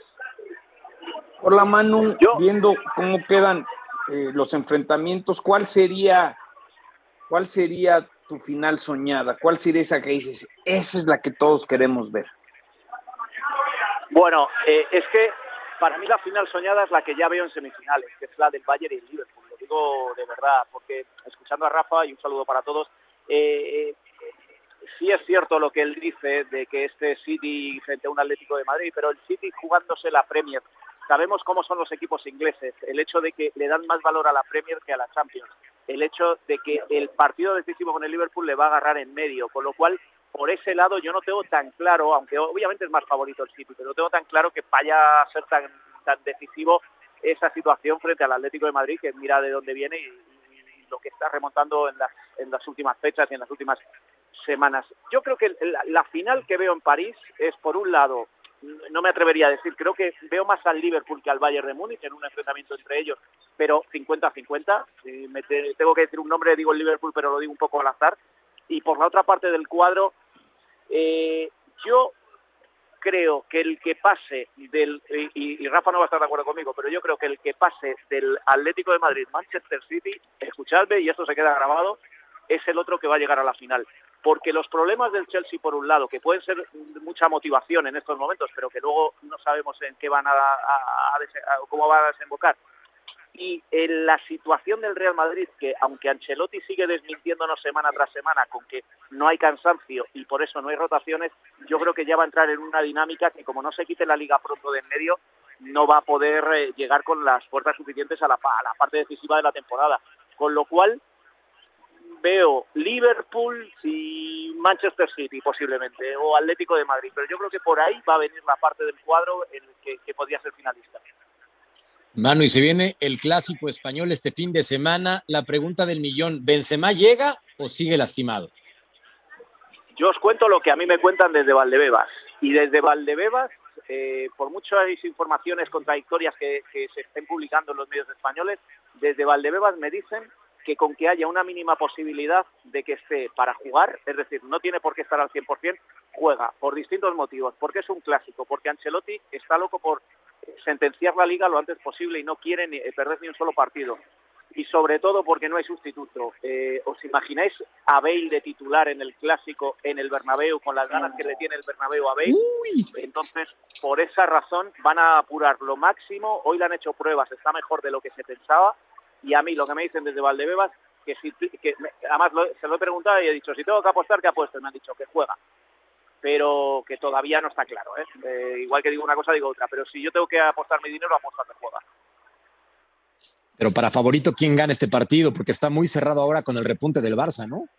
Por la mano, viendo cómo quedan eh, los enfrentamientos, ¿cuál sería, cuál sería tu final soñada? ¿Cuál sería esa que dices, esa es la que todos queremos ver?
Bueno, eh, es que para mí la final soñada es la que ya veo en semifinales, que es la del Bayern y el Liverpool. Lo digo de verdad, porque escuchando a Rafa, y un saludo para todos, eh, sí es cierto lo que él dice de que este City frente a un Atlético de Madrid, pero el City jugándose la Premier, sabemos cómo son los equipos ingleses, el hecho de que le dan más valor a la Premier que a la Champions, el hecho de que el partido decisivo con el Liverpool le va a agarrar en medio, con lo cual por ese lado yo no tengo tan claro, aunque obviamente es más favorito el City, pero no tengo tan claro que vaya a ser tan, tan decisivo esa situación frente al Atlético de Madrid, que mira de dónde viene y, y lo que está remontando en las, en las últimas fechas y en las últimas semanas. Yo creo que la, la final que veo en París es, por un lado, no me atrevería a decir, creo que veo más al Liverpool que al Bayern de Múnich en un enfrentamiento entre ellos, pero cincuenta a cincuenta, si me te, tengo que decir un nombre, digo el Liverpool, pero lo digo un poco al azar. Y por la otra parte del cuadro, eh, yo creo que el que pase del, y, y Rafa no va a estar de acuerdo conmigo, pero yo creo que el que pase del Atlético de Madrid, Manchester City, escuchadme, y esto se queda grabado, es el otro que va a llegar a la final. Porque los problemas del Chelsea, por un lado, que pueden ser mucha motivación en estos momentos, pero que luego no sabemos en qué van a, a, a, a cómo van a desembocar, y en la situación del Real Madrid, que aunque Ancelotti sigue desmintiéndonos semana tras semana con que no hay cansancio y por eso no hay rotaciones, yo creo que ya va a entrar en una dinámica que, como no se quite la liga pronto de en medio, no va a poder eh, llegar con las fuerzas suficientes a la, a la parte decisiva de la temporada. Con lo cual veo Liverpool y Manchester City posiblemente, o Atlético de Madrid, pero yo creo que por ahí va a venir la parte del cuadro en el que, que podría ser finalista.
Manu, y se viene el clásico español este fin de semana. La pregunta del millón, ¿Benzema llega o sigue lastimado?
Yo os cuento lo que a mí me cuentan desde Valdebebas. Y desde Valdebebas, eh, por muchas informaciones contradictorias que, que se estén publicando en los medios españoles, desde Valdebebas me dicen que con que haya una mínima posibilidad de que esté para jugar, es decir, no tiene por qué estar al cien por ciento, juega por distintos motivos, porque es un clásico, porque Ancelotti está loco por sentenciar la liga lo antes posible y no quiere ni perder ni un solo partido, y sobre todo porque no hay sustituto. Eh, ¿Os imagináis a Bale de titular en el Clásico en el Bernabéu, con las ganas que le tiene el Bernabéu a Bale? Uy. Entonces, por esa razón van a apurar lo máximo. Hoy le han hecho pruebas, está mejor de lo que se pensaba, y a mí lo que me dicen desde Valdebebas, que si, que me, además lo, se lo he preguntado y he dicho, si tengo que apostar, ¿qué apuesto? Y me han dicho que juega, pero que todavía no está claro, ¿eh? Eh, igual que digo una cosa, digo otra, pero si yo tengo que apostar mi dinero, apuesto a que juega.
Pero para favorito, ¿quién gana este partido? Porque está muy cerrado ahora con el repunte del Barça, ¿no?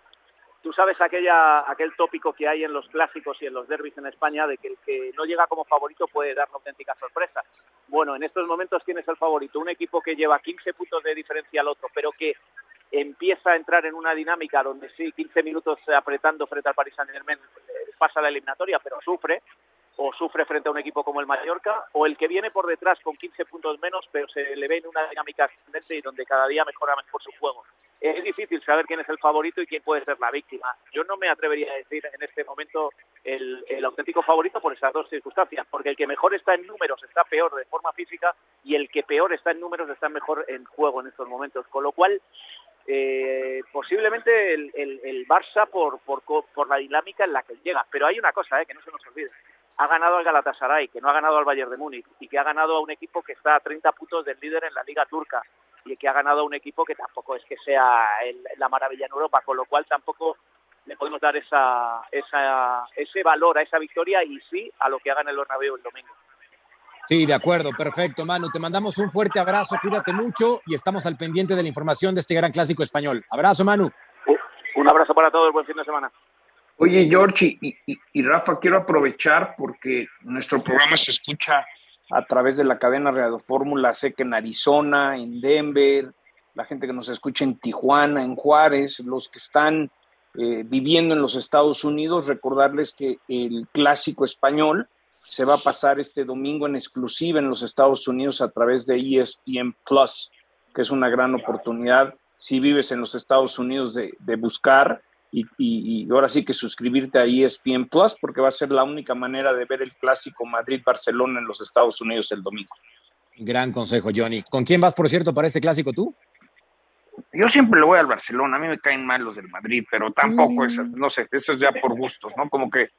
Tú sabes aquella, aquel tópico que hay en los clásicos y en los derbis en España de que el que no llega como favorito puede dar una auténtica sorpresa. Bueno, en estos momentos, ¿quién es el favorito? Un equipo que lleva quince puntos de diferencia al otro, pero que empieza a entrar en una dinámica donde sí, quince minutos apretando frente al Paris Saint-Germain eh, pasa la eliminatoria, pero sufre, o sufre frente a un equipo como el Mallorca, o el que viene por detrás con quince puntos menos, pero se le ve en una dinámica ascendente y donde cada día mejora mejor su juego. Es difícil saber quién es el favorito y quién puede ser la víctima. Yo no me atrevería a decir en este momento el, el auténtico favorito por esas dos circunstancias, porque el que mejor está en números está peor de forma física y el que peor está en números está mejor en juego en estos momentos, con lo cual eh, posiblemente el, el, el Barça por, por, por la dinámica en la que llega. Pero hay una cosa, eh, que no se nos olvide: ha ganado al Galatasaray, que no ha ganado al Bayern de Múnich, y que ha ganado a un equipo que está a treinta puntos del líder en la Liga Turca, y que ha ganado a un equipo que tampoco es que sea el, la maravilla en Europa, con lo cual tampoco le podemos dar esa, esa, ese valor a esa victoria, y sí a lo que haga en el Bernabéu el domingo.
Sí, de acuerdo, perfecto, Manu. Te mandamos un fuerte abrazo, cuídate mucho y estamos al pendiente de la información de este gran clásico español. Abrazo, Manu.
Un abrazo para todos, buen fin de semana.
Oye, George y, y, y Rafa, quiero aprovechar porque nuestro programa se escucha a través de la cadena Radio Fórmula. Sé que en Arizona, en Denver, la gente que nos escucha en Tijuana, en Juárez, los que están eh, viviendo en los Estados Unidos, recordarles que el Clásico Español se va a pasar este domingo en exclusiva en los Estados Unidos a través de E S P N Plus, que es una gran oportunidad si vives en los Estados Unidos de, de buscar y, y, y ahora sí que suscribirte a E S P N Plus, porque va a ser la única manera de ver el Clásico Madrid-Barcelona en los Estados Unidos el domingo.
Gran consejo, Johnny. ¿Con quién vas, por cierto, para este Clásico tú?
Yo siempre le voy al Barcelona. A mí me caen mal los del Madrid, pero tampoco es, no sé, eso es ya por gustos, ¿no? Como que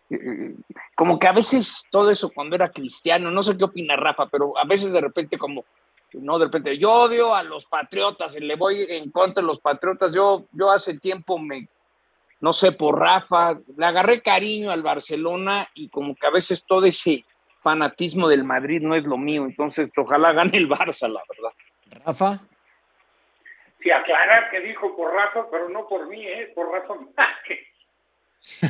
como que a veces todo eso cuando era cristiano, no sé qué opina Rafa, pero a veces de repente como, no, de repente yo odio a los patriotas y le voy en contra de los patriotas. Yo, yo hace tiempo me, no sé, por Rafa, le agarré cariño al Barcelona y como que a veces todo ese fanatismo del Madrid no es lo mío, entonces ojalá gane el Barça, la verdad.
Rafa.
Sí, aclarar que dijo por Rafa, pero no por mí, ¿eh? Por Rafa Márquez.
Sí,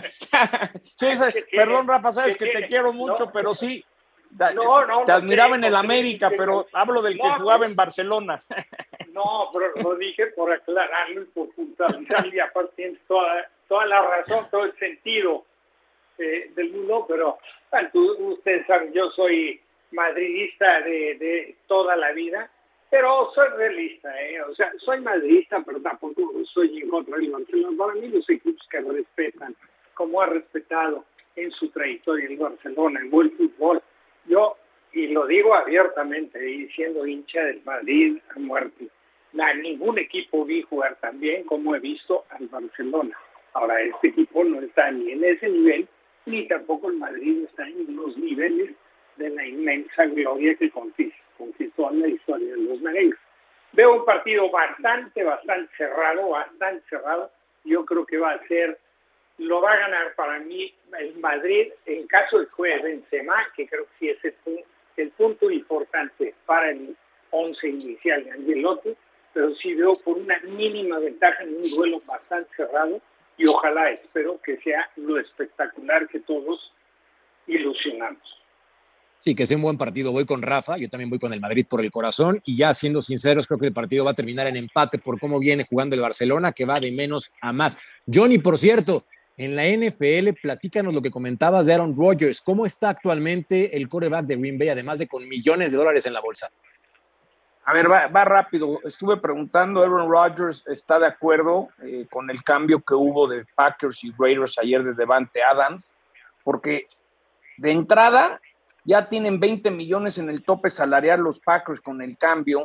perdón, Rafa, sabes que te quiero mucho, no, pero sí, no, no, te admiraba no, en el América, pero hablo del que no, jugaba en Barcelona.
No, pero lo dije por aclararlo y por puntualizar, y aparte tienes toda, toda la razón, todo el sentido eh, del mundo, pero bueno, tú, ustedes saben, yo soy madridista de, de toda la vida, pero soy realista, ¿eh? O sea, soy madridista, pero tampoco soy en contra del Barcelona. Para mí los equipos que respetan, como ha respetado en su trayectoria el Barcelona, en buen fútbol. Yo, y lo digo abiertamente, y siendo hincha del Madrid a muerte, a ningún equipo vi jugar tan bien como he visto al Barcelona. Ahora, este equipo no está ni en ese nivel, ni tampoco el Madrid está en los niveles de la inmensa gloria que conquistó, conquistó en la historia de los merengues. Veo un partido bastante, bastante cerrado, bastante cerrado. Yo creo que va a ser, lo va a ganar para mí el Madrid en caso de que juegue Benzema, que creo que sí es el, el punto importante para el once inicial de Ancelotti, pero sí veo por una mínima ventaja en un duelo bastante cerrado y ojalá, espero que sea lo espectacular que todos ilusionamos.
Sí, que sea un buen partido. Voy con Rafa, yo también voy con el Madrid por el corazón y ya siendo sinceros, creo que el partido va a terminar en empate por cómo viene jugando el Barcelona, que va de menos a más. Johnny, por cierto, en la N F L, platícanos lo que comentabas de Aaron Rodgers. ¿Cómo está actualmente el quarterback de Green Bay, además de con millones de dólares en la bolsa?
A ver, va, va rápido. Estuve preguntando, Aaron Rodgers está de acuerdo eh, con el cambio que hubo de Packers y Raiders ayer de Davante Adams, porque de entrada ya tienen veinte millones en el tope salarial los Packers con el cambio,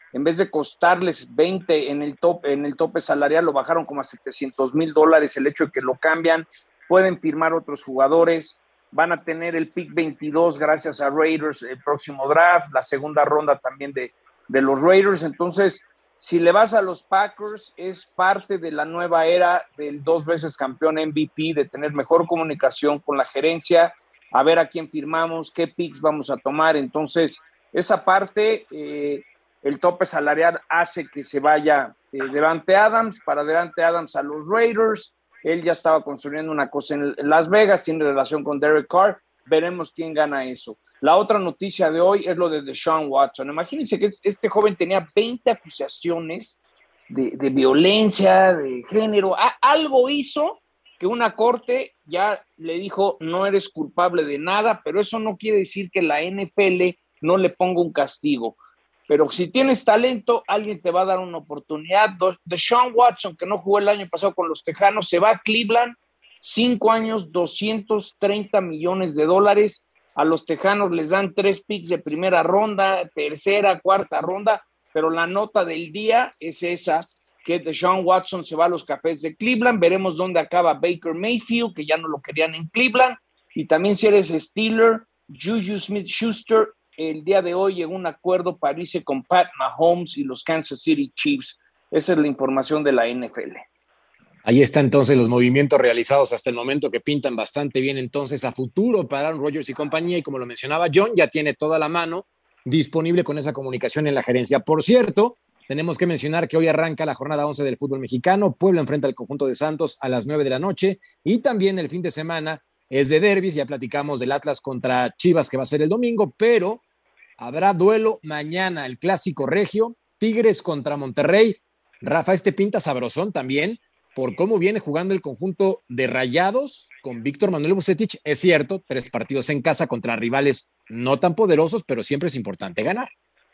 en vez de costarles veinte en el, top, en el tope salarial, lo bajaron como a setecientos mil dólares, el hecho de que lo cambian, pueden firmar otros jugadores, van a tener el pick veintidós gracias a Raiders el próximo draft, la segunda ronda también de, de los Raiders. Entonces, si le vas a los Packers, es parte de la nueva era del dos veces campeón M V P, de tener mejor comunicación con la gerencia, a ver a quién firmamos, qué picks vamos a tomar. Entonces, esa parte, eh, el tope salarial hace que se vaya eh, Davante Adams, para Davante Adams a los Raiders. Él ya estaba construyendo una cosa en Las Vegas, tiene relación con Derek Carr, veremos quién gana eso. La otra noticia de hoy es lo de Deshaun Watson. Imagínense que este joven tenía veinte acusaciones de, de violencia, de género, a, algo hizo que una corte ya le dijo no eres culpable de nada, pero eso no quiere decir que la N F L no le ponga un castigo. Pero si tienes talento, alguien te va a dar una oportunidad. Deshaun Watson, que no jugó el año pasado con los Tejanos, se va a Cleveland, cinco años, doscientos treinta millones de dólares. A los Tejanos les dan tres picks de primera ronda, tercera, cuarta ronda, pero la nota del día es esa, que Deshaun Watson se va a los Cafés de Cleveland. Veremos dónde acaba Baker Mayfield, que ya no lo querían en Cleveland. Y también si eres Steeler, Juju Smith-Schuster, el día de hoy llegó un acuerdo para irse con Pat Mahomes y los Kansas City Chiefs. Esa es la información de la N F L.
Ahí está entonces los movimientos realizados hasta el momento, que pintan bastante bien entonces a futuro para Aaron Rodgers y compañía, y como lo mencionaba John, ya tiene toda la mano disponible con esa comunicación en la gerencia. Por cierto, tenemos que mencionar que hoy arranca la jornada once del fútbol mexicano. Puebla enfrenta al conjunto de Santos a las nueve de la noche, y también el fin de semana es de derbis. Ya platicamos del Atlas contra Chivas, que va a ser el domingo, pero habrá duelo mañana, el clásico regio, Tigres contra Monterrey. Rafa, este pinta sabrosón también por cómo viene jugando el conjunto de Rayados con Víctor Manuel Vucetich. Es cierto, tres partidos en casa contra rivales no tan poderosos, pero siempre es importante ganar.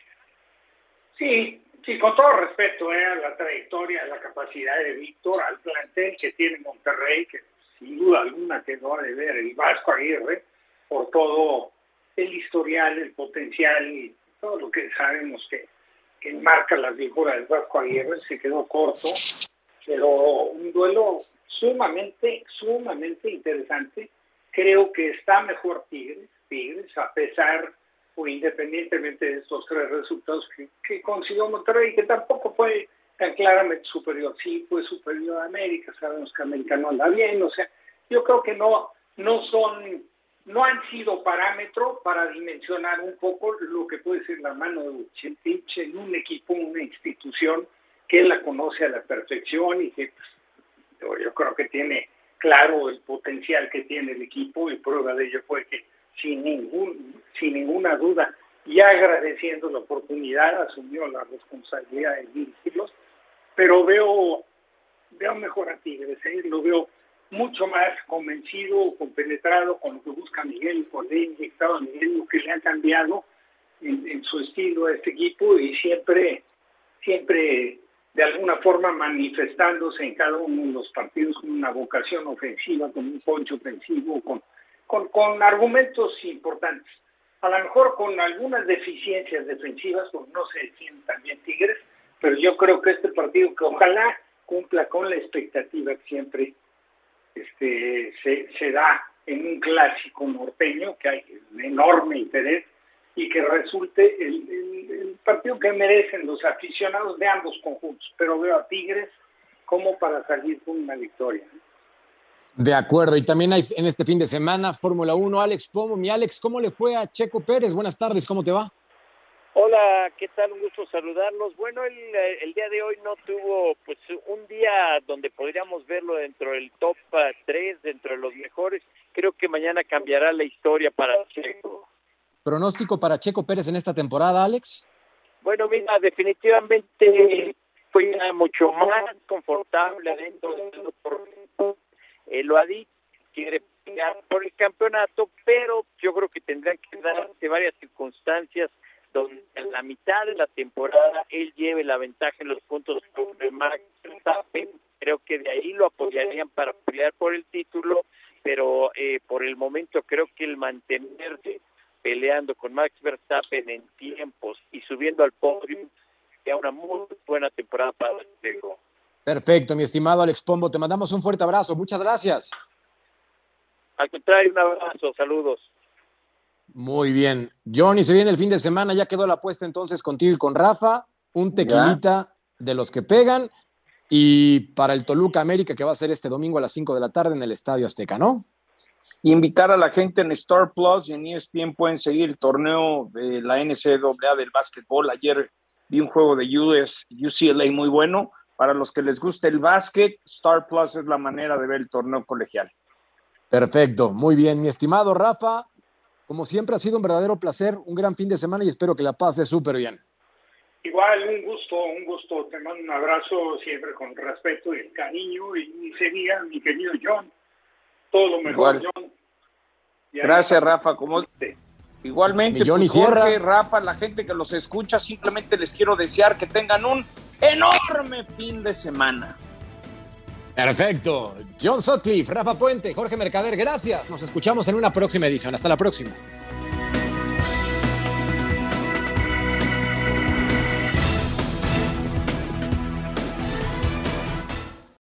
Sí, sí, con todo respeto eh, a la trayectoria, a la capacidad de Víctor, al plantel que tiene Monterrey, que sin duda alguna quedó a deber el Vasco Aguirre, por todo el historial, el potencial y todo lo que sabemos que, que marca la figura del Vasco Aguirre. Se quedó corto, pero un duelo sumamente, sumamente interesante. Creo que está mejor Tigres, Tigres, a pesar o independientemente de estos tres resultados que, que consiguió Monterrey, que tampoco fue tan claramente superior. Sí, fue superior a América, sabemos que América no anda bien, o sea, yo creo que no, no son, no han sido parámetro para dimensionar un poco lo que puede ser la mano de Vucetich en un equipo, una institución que él la conoce a la perfección y que pues, yo creo que tiene claro el potencial que tiene el equipo, y prueba de ello fue que sin ningún, sin ninguna duda, y agradeciendo la oportunidad, asumió la responsabilidad de dirigirlos. Pero veo, veo mejor a Tigres, ¿eh? Lo veo mucho más convencido, compenetrado con lo que busca Miguel, y por le inyectado a Miguel lo que le ha cambiado en, en su estilo a este equipo, y siempre, siempre de alguna forma manifestándose en cada uno de los partidos con una vocación ofensiva, con un poncho ofensivo, con, con, con argumentos importantes. A lo mejor con algunas deficiencias defensivas, pues no se defiende también Tigres, pero yo creo que este partido, que ojalá cumpla con la expectativa que siempre este, se, se da en un clásico norteño, que hay un enorme interés, y que resulte el, el, el partido que merecen los aficionados de ambos conjuntos. Pero veo a Tigres como para salir con una victoria.
De acuerdo, y también hay en este fin de semana Fórmula uno. Alex Pomo, mi Alex, ¿cómo le fue a Checo Pérez? Buenas tardes, ¿cómo te va?
Hola, ¿qué tal? Un gusto saludarlos. Bueno, el, el día de hoy no tuvo pues un día donde podríamos verlo dentro del top tres, dentro de los mejores. Creo que mañana cambiará la historia para Checo.
¿Pronóstico para Checo Pérez en esta temporada, Alex?
Bueno, mira, definitivamente fue mucho más confortable adentro del por eh, lo ha dicho, quiere pelear por el campeonato, pero yo creo que tendrán que darse varias circunstancias donde en la mitad de la temporada él lleve la ventaja en los puntos sobre Max Verstappen. Creo que de ahí lo apoyarían para pelear por el título, pero eh, por el momento creo que el mantenerse peleando con Max Verstappen en tiempos y subiendo al podio sea una muy buena temporada para el Atlético.
Perfecto, mi estimado Alex Pombo, te mandamos un fuerte abrazo, muchas gracias.
Al contrario, un abrazo, saludos.
Muy bien. Johnny, se viene el fin de semana, ya quedó la apuesta entonces contigo y con Rafa, un tequilita ya de los que pegan, y para el Toluca América, que va a ser este domingo a las cinco de la tarde en el Estadio Azteca, ¿no?
Invitar a la gente en Star Plus y en E S P N pueden seguir el torneo de la N C double A del básquetbol. Ayer vi un juego de U S, U C L A muy bueno. Para los que les gusta el básquet, Star Plus es la manera de ver el torneo colegial.
Perfecto, muy bien. Mi estimado Rafa, como siempre ha sido un verdadero placer, un gran fin de semana y espero que la pases súper bien.
Igual, un gusto, un gusto. Te mando un abrazo siempre con respeto y cariño y ni se diga, mi querido John. Todo lo mejor, Igual. John.
Gracias, Rafa. Como igualmente, pues, Jorge, Rafa, la gente que los escucha, simplemente les quiero desear que tengan un enorme fin de semana.
Perfecto. John Sutcliffe, Rafa Puente, Jorge Mercader, gracias. Nos escuchamos en una próxima edición. Hasta la próxima.